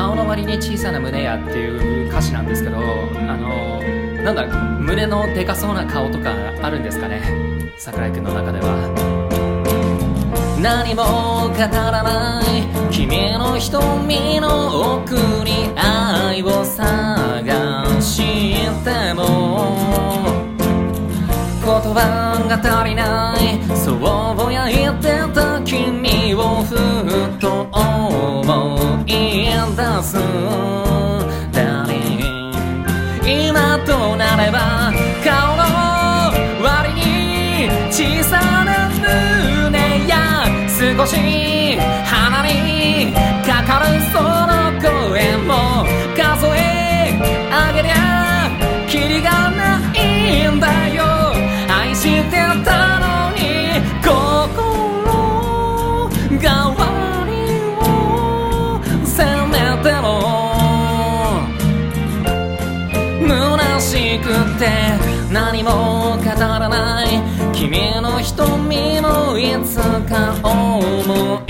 顔の割に小さな胸やっていう歌詞なんですけど、なんだ胸のでかそうな顔とかあるんですかね、桜井くんの中では。何も語らない君の瞳の奥に愛を探しても言葉が足りない、そうぼやいてた君をふと思い出す。今となれば顔の割に小さな胸や少し鼻にかかるその声も数え上げりゃキリがないんだよ。愛してたのに心変わりを責めても虚しくて何も語らない君の瞳もいつか思